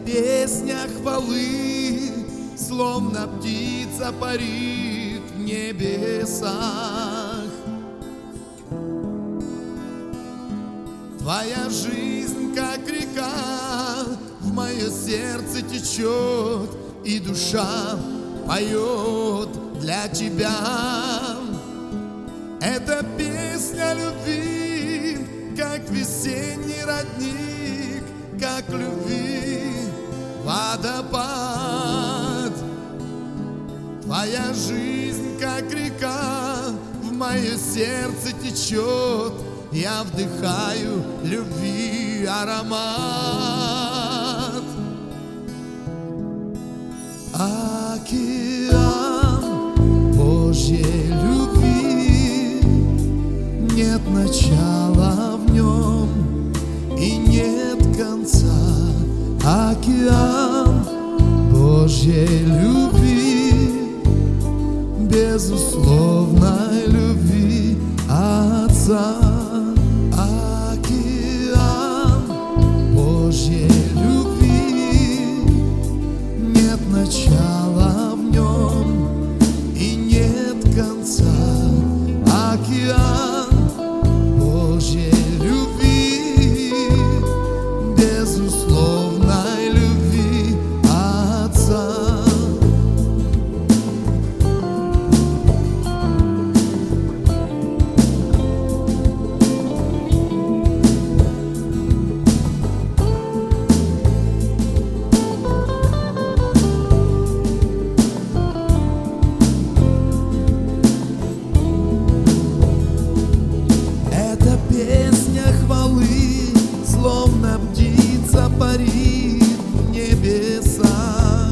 песня хвалы, словно птица парит в небесах. Твоя жизнь, как река, в мое сердце течет, и душа поет для тебя. Это песня любви, как весенний родник, как любви водопад. Твоя жизнь, как река, в мое сердце течет, я вдыхаю любви аромат. Океан Божьей любви, нет начала в нем и нет конца. Океан Божьей любви, безусловной любви Отца. Океан Божьей любви, нет начала в нем и нет конца. Океан Божьей любви, безусловной любви Отца. Песня хвалы, словно птица парит в небесах.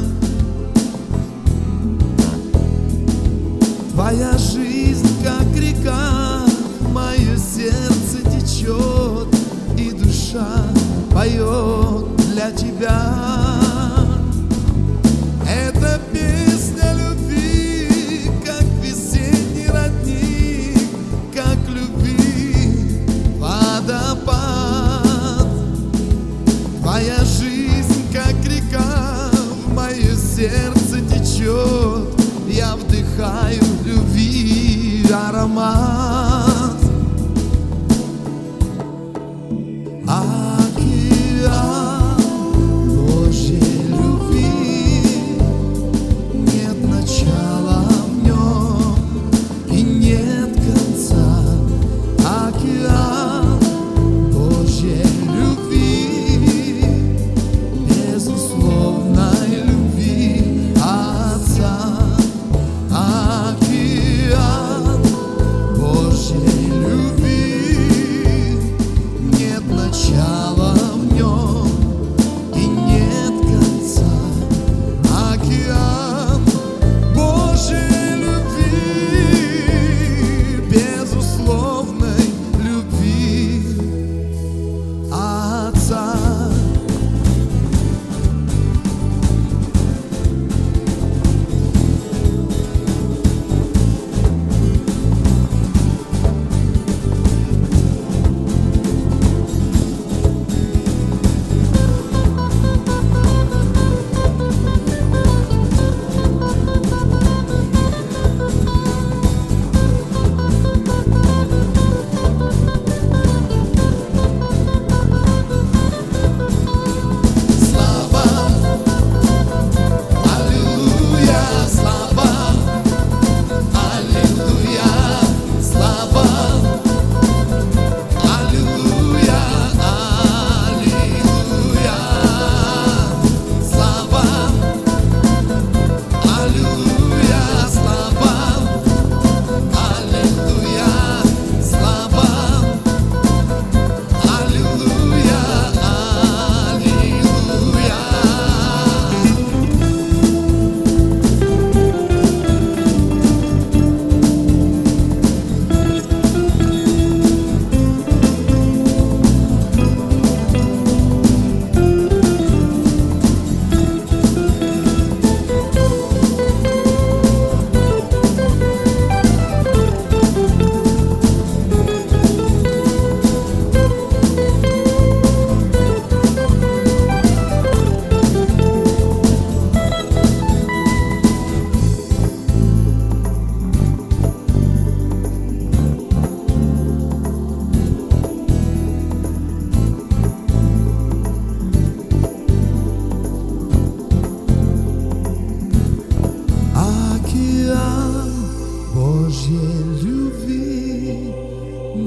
Твоя жизнь, как река, в мое сердце течет, и душа поет для тебя. Это песня любви, как весенний родник, как любви водопад. Твоя жизнь, как река, в мое сердце течет, я вдыхаю любви аромат. Океан Божьей любви, нет начала в нем и нет конца. Океан Божьей любви, безусловной любви Отца. Океан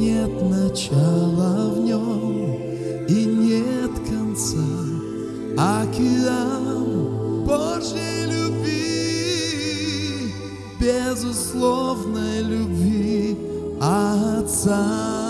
нет начала в нем и нет конца. Океан Божьей любви, безусловной любви Отца.